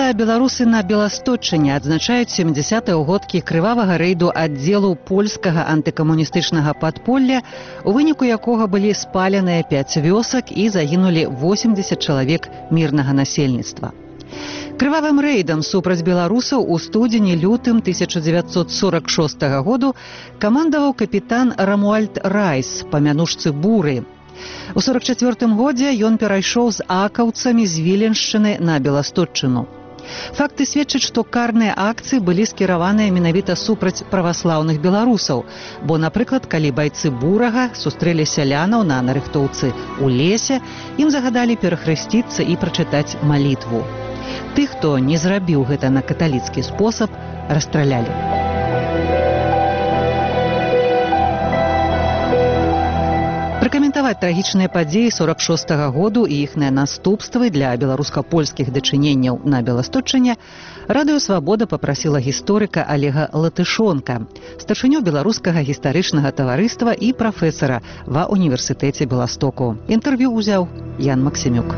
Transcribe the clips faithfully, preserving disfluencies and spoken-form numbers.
Сёлета беларусы на Беласточчыне адзначаюць сямідзясятыя ўгодкі крывавага рэйду аддзелу польскага антыкамуністычнага падполля, у выніку якога былі спаленыя пяць вёсак і загінулі восемьдесят чалавек мірнага насельніцтва. Крывавым рэйдам супраць беларусаў у студзені-лютым тысяча дзевяцьсот сорок шостага году камандаваў капітан Рамуальд Райс па мянушцы Буры. У сорок чацвёртым годзе ён перайшоў з акаўцамі з Віленшчыны на Беласточчыну. Факты сведчаць, што карныя акцыі былі скіраваныя менавіта супраць праваслаўных беларусаў, бо, напрыклад, калі байцы Бурага сустрэлі сялянаў на нарыхтоўцы ў лесе, ім загадалі перахрысціцца і прачытаць малітву. Тых, хто не зрабіў гэта на каталіцкі спосаб, расстралялі. Пракаментаваць трагічныя падзеі сорок шостага году і іхныя наступствы для беларуска-польскіх дачыненняў на Беласточчыне Радыё Свабода папрасіла гісторыка Олега Латышонка, старшыню беларускага гістарычнага таварыства і прафесара ва універсітэце Беластоку. Інтэрв'ю ўзяў Ян Максімюк.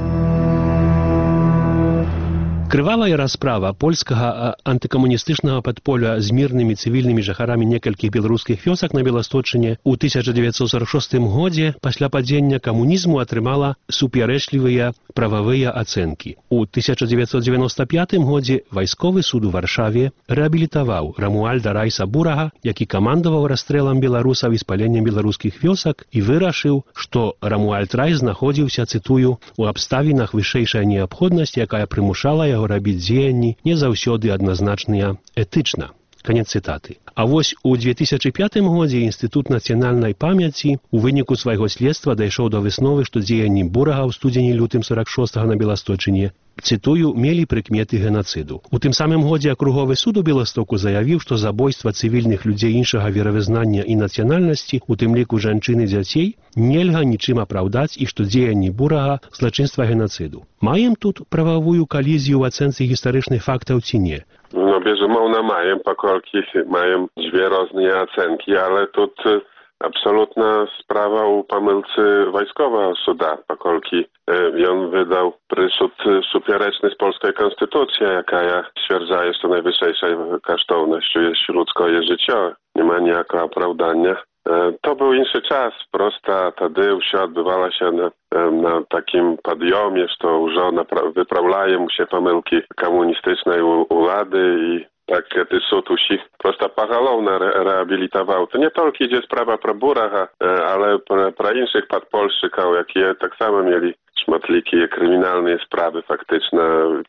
Крывавая расправа польскага антыкамуністычнага падполля з мірнымі цывільнымі жыхарамі некалькіх беларускіх вёсак на Беласточчыне ў тысяча дзевяцьсот сорок шостым годзе пасля падзення камунізму атрымала супярэчлівыя прававыя ацэнкі. У тысяча дзевяцьсот дзевяноста пятым годзе вайсковы суд у Варшаве рэабілітаваў Рамуальда Райса Бурага, які камандаваў расстрэлам беларусаў і спаленнем беларускіх вёсак, і вырашыў, што Рамуальд Райс знаходзіўся, цытую, у абставінах вышэйшай неабходнасці, якая прымушала яго рабіць дзеянні не заўсёды адназначныя этычна. Канец цытаты. А вось у две тысячы пятым годзе Інстытут нацыянальнай памяці у выніку свайго следства дайшоў да высновы, што дзеянні Бурага ў студзені-лютым сорок шостага на Беласточчыне, цытую, мелі прыкметы генацыду. У тым самым годзе акруговы суд у Беластоку заявіў, што забойства цывільных людзей іншага веравызнання і нацыянальнасці, у тым ліку жанчын і дзяцей, нельга нічым апраўдаць і што дзеянні Бурага злачынства генацыду. Маем тут прававую калізію ў ацэнцы гістарычных фактаў ці не? No, безумовно маем, паколькі маем dwie różne оценки, ale тут абсолютна справа у памылцы вайсковага суда, паколькі ён вydał прысуд супярэчны з польскай канстытуцыі, якая сцвярджае, што найвышэйшай каштоўнасцю jest ludzkie życie. Nie ma ніякага апраўдання. To był inny czas, prosta wtedy все odbywało się na, na takim podjomie, że już wyprawiają mu się pomyłki komunistycznej władzy i tak ten sąd usich prosta pogalowna re rehabilitował. To nie tylko idzie sprawa pro Buraha, ale pro, pro innych podpolszczyków, jakie tak samo mieli szmatliki kryminalne sprawy faktyczne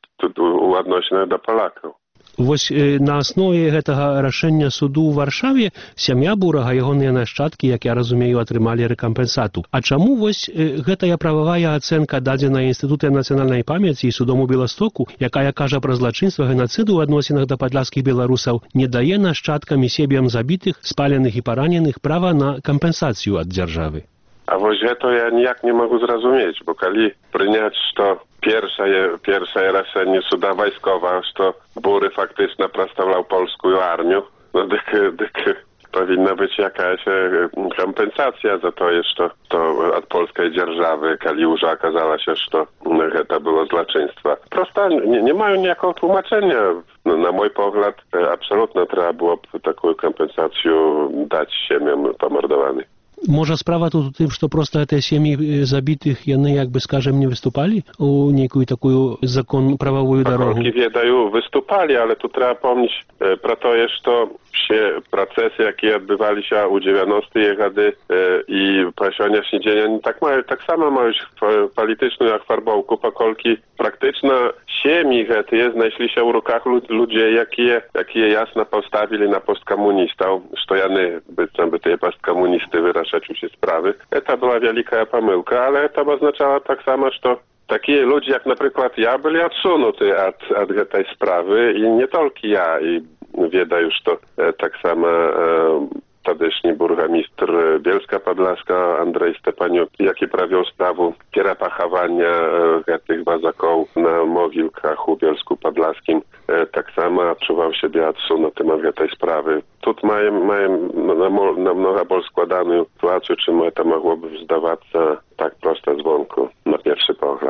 uodnośne do Polaków. Вось на аснове гэтага рашэння суду ў Варшаве сям'я Бурага, ягоныя нашчадкі, як я разумею, атрымалі рэкампенсату. А чаму вось гэтая прававая ацэнка дадзена Інстытутам нацыянальнай памяці і судом у Беластоку, якая кажа пра злачынства генацыду ў адносінах да падляшскіх беларусаў, не дае нашчадкам і сем'ям забітых, спаленых і параненых права на кампенсацыю ад дзяржавы? A wozie to ja nijak nie mogę zrozumieć, bo kali przyjąć, że pierwsze, pierwsze raszenie suda wojskowa, że Bury faktycznie przedstawiał polską armię, no dyk, dyk, powinna być jakaś kompensacja za to, że to od polskiej dzierżawy, kali już okazało się, że to było zloczyństwo. Prosto nie, nie mają niejako tłumaczenia. No, na mój pogląd absolutnie trzeba było taką kompensację dać ziemiom pomordowanym. Можа, справа тут у тым, што проста гэтыя сем'і забітых, яны, як бы скажем, не выступалі у нейкую такую закон прававую дарогу? Паколькі ведаю, выступалі, але тут трэба помніць э, пра тое, што все працэсы, якія адбываліся ў дзевяностыя гады э, і па сённяшні дзень, они так маюць, так само маюць палітычную афарбоўку, паколькі практычна сем'і гэтыя знайшліся ў руках людзей, якія, якія ясна паўставілі на посткамуністаў, што яны, быццам бы тыя посткамуністы вырашалі się sprawy. To była wielka pomyłka, ale to oznaczało tak samo, że takie ludzie jak na przykład ja byli odsunuti od, od tej sprawy i nie tylko ja. I wiedzę już to tak samo e, tadeszny burmistrz Bielska Podlaska Andrzej Stepaniuk, jaki prawił sprawę pierepachowania e, tych wazaków na mogilkach u Bielsku Podlaskim. E, tak samo odczuwał siebie odsunuty od tej sprawy. Тут маем, маем намного более складаную ситуацию, чем это могло бы сдаваться так просто звонку на первый погляд.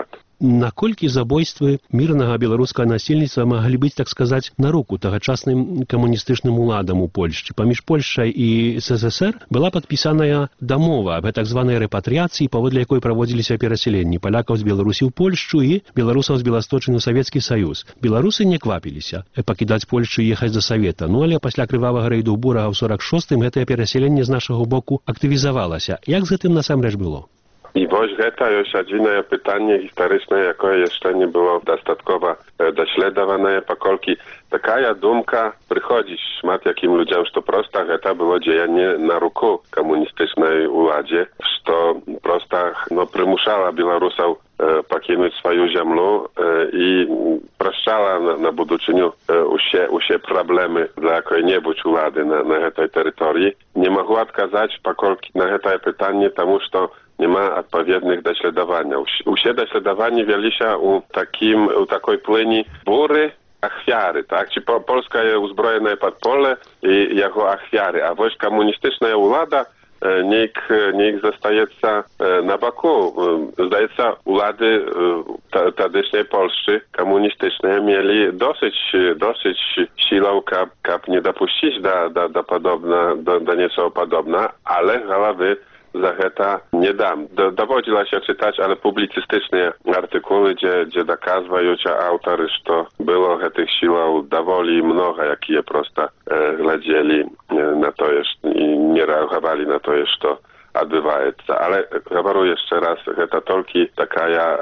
наколькі забойствы мірнага беларускага насельніцтва маглі быць, так сказаць, на руку тагачасным камуністычным уладам у Польшчы. Паміж Польшчай і СССР была падпісаная дамова аб так званай рэпатрыяцыі, паводле якой праводзіліся перасяленні палякаў з Беларусі ў Польшчу і беларусаў з Беласточыны ў Савецкі Саюз. Беларусы не квапіліся пакідаць Польшчу і ехаць за Савета. Ну, але пасля крывавага рэйду Бурага ў сорак шостым гэтае перасяленне з нашага боку актывізавалася. Як з гэтым насамрэч было? I właśnie to jest jedyne pytanie historyczne, jakie jeszcze nie było dostatkowo dośledowane, pokolki taka dumka przychodzi szmat jakim ludziom, że to prosta to było dziejenie na ruku komunistycznej uladzie, że prosta no, przymuszała Białorusów покинуть свою землю и прощала на, на будущее усе, усе проблемы для какой-нибудь улады на, на этой территории. Не могу отказать покольки на это питание, потому что nie ma odpowiednich dośledowania. Usie dośledowanie wzięli się u takim, u takiej płyni bury achwiary, tak? Czy po, Polska jest uzbrojona podpole i jako achwiary, a wojsk komunistyczna ulada niech, niech zostaje na boku. Zdaje się, ulady tadycznej Polski komunistycznej mieli dosyć, dosyć siłą, kap, kap nie dopuścić do, do, do podobna, do, do nieco podobna, ale głowy za to nie dam. Do, dowodziła się czytać, ale publicystyczne artykuły, gdzie, gdzie dokazują autory, że było tych sił dowoli mnogo, jakie je prosto e, gladzili na to, i nie reagowali na to, że to odbywaється. Ale говорю jeszcze raz, to tylko taka e,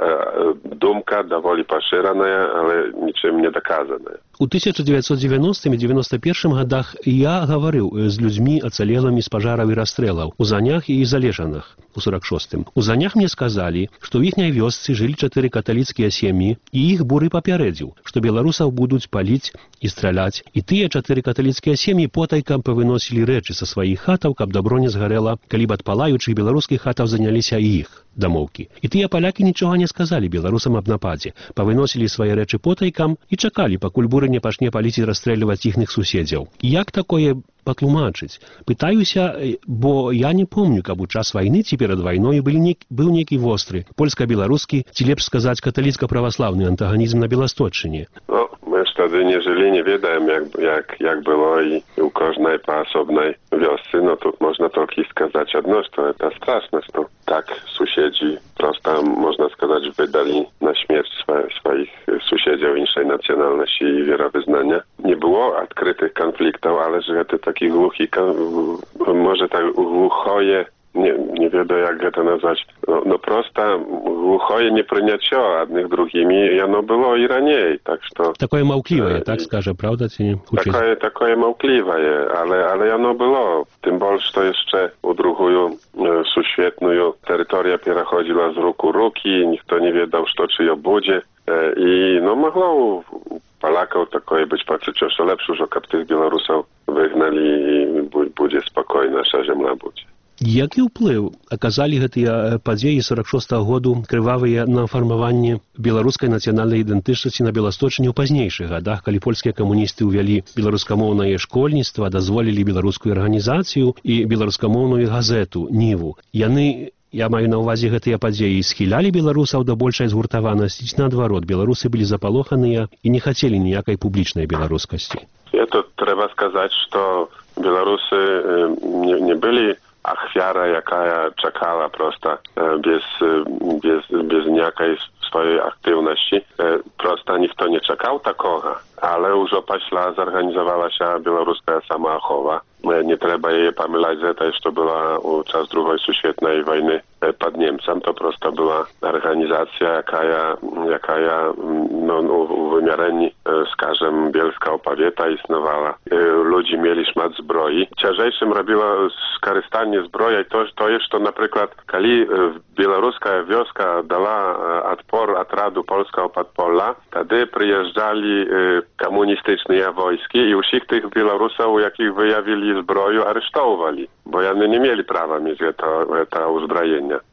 dumka dowoli поширена, ale niczym nie dokazana. У тысяча девятьсот девяностым і девяносто первым годах я гаварыў з людзьмі, ацалелымі з пажараў і расстрэлаў у Занях і Залежанах у сорок шостым. У Занях мне сказалі, што ў іхняй вёсцы жылі чатыры каталіцкія сем'і, і іх буры папярэдзіў, што беларусаў будуць паліць і страляць. І тыя чатыры каталіцкія сем'і потайкам павыносілі рэчы са сваіх хатаў, каб дабро не згарэла, калі б ад палаючых беларускіх хатаў заняліся і іх дамоўкі. І тыя палякі нічога не сказалі беларусам аб нападзе, павыносілі свае рэчы потайкам і чакалі, пакуль буры не пачне паліць і расстрэльваць іхных суседзяў. Як такое патлумачыць? Пытаюся, бо я не помню, каб у час вайны ці перад вайной былі нек... быў нейкі востры польска-беларускі, ці лепш сказаць каталіцка-праваслаўны антаганізм на Беласточчыне. No, my wtedy nie żyli, nie wiedziałem jak, jak, jak było i u każdej po osobnej wiosce, no tu można tylko skazać jedno, że to straszne, że tak sąsiedzi prosto, można сказать, wydali na śmierć swoje, swoich sąsiedzów innej nacjonalności i wierowyznania. Nie było odkrytych konfliktów, ale że to taki głuchi, może tak głuchoje, nie, nie wiadomo jak to nazwać, no, no prosta głuchoje nie przyniacio одних drugimi i ono było i raniej, tak że... Takoje małkliwe, tak skaże, prawda? Takoje, takoje małkliwe, ale, ale ono było. Tym bardziej, że to jeszcze u drugiej e, suświetną terytoria przechodziła z ruku ruki, nikt nie wiedział, co czy będzie e, i no mogło Polaków takoje być poczucie, że lepsze, że kap tych Białorusów wygnali i będzie spokojna nasza ziemia będzie. Які ўплыў аказалі гэтыя падзеі сорок шостага году крывавыя на фармаванне беларускай нацыянальнай ідэнтычнасці на Беласточыне ў пазнейшых гадах, калі польскія камуністы ўвялі беларускамоўнае школьніцтва, дазволілі беларускую арганізацыю і беларускамоўную газету «Ніву». Яны, я маю на ўвазе гэтыя падзеі, схілялі беларусаў да большай згуртаванасці, ці наадварот, беларусы былі запалоханыя і не хацелі ніякай публічнай беларускасці. Это трэба сказаць, што беларусы не, не былі achwiara, jaka czekała prosta, bez, bez, bez jakiej swojej aktywności. Prosta nikt nie czekał takoga, ale już opaśla zorganizowała się białoruska samochowa. Nie trzeba jej pomylać z tej, że to była u czas drugiej świetnej wojny pod Niemcem. To prosto była organizacja, jaka, jaka no, u wymiareni, skażem, bielska opowieta istniała. Ludzi mieli szmat zbroi. Ciężejszym robiło skorzystanie zbroi to, to jest, to na przykład, kiedy białoruska wioska dała odpor atradu polskiego podpola, wtedy przyjeżdżali komunistyczne wojski i wszystkich tych Białorusów, jakich wyjawili zbroju, aresztowali, bo oni nie mieli prawa mieć to, to uzbrojenia.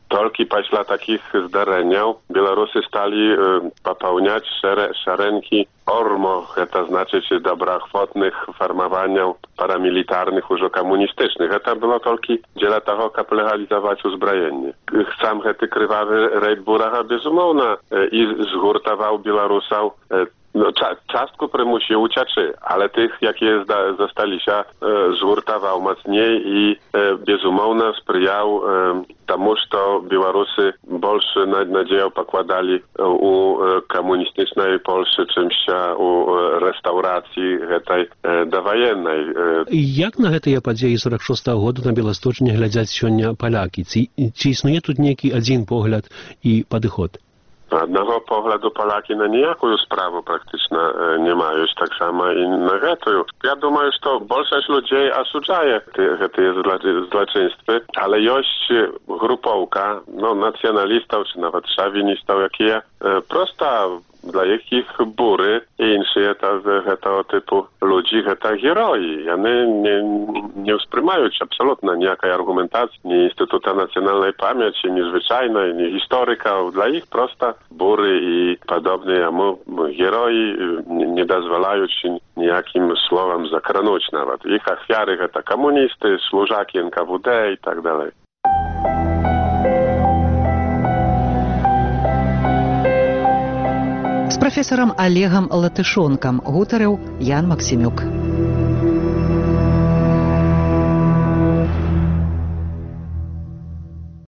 Только после таких здарения белорусы стали э, пополнять шере, шеренги ормо, это значит доброохотных формований paramilitarnych, уже коммунистycznych. Это было только для того, как легализовать узброение. Сам этот кровавый рейд Бураха, безумовно, э, и згуртовал белорусов. Э, No, cza, czastku prymusi ucieczy, ale tych, jakie zda, zostali się, e, zgurtował mocniej i e, bezumownie sprzyjał e, temu, że Białorusy больше nadzieję pokładali u e, komunistycznej Polski, czym się u e, restauracji tej e, dowojennej. E. Jak na гэтыя падзеі сорок шостага году на Беласточыне глядзяць сёння палякі? Ці, ці існуе тут нейкі адзін погляд і падыход? Одного погляду Polaки на ніякую справу практично не мають, так само і на гэтую. Я думаю, що більшість людей осуджає ці злочинства, але є груповка, ну, націоналістів чи навіть шовіністів, які просто dla jakich bury i inne tego typu ludzi, to heroi. One nie, nie usprymają absolutnie nijakiej argumentacji, ni Instytutu Nacjonalnej Pamięci, ni zwyczajnej, ni historyków. Dla ich prosta bury i podobne, a mu heroi nie dozwalają się nijakim słowem zakranąć nawet. Ich ofiary to komunisty, służaki N K W D i tak dalej. З прафесарам Олегам Латышонкам гутарыў Ян Максімюк.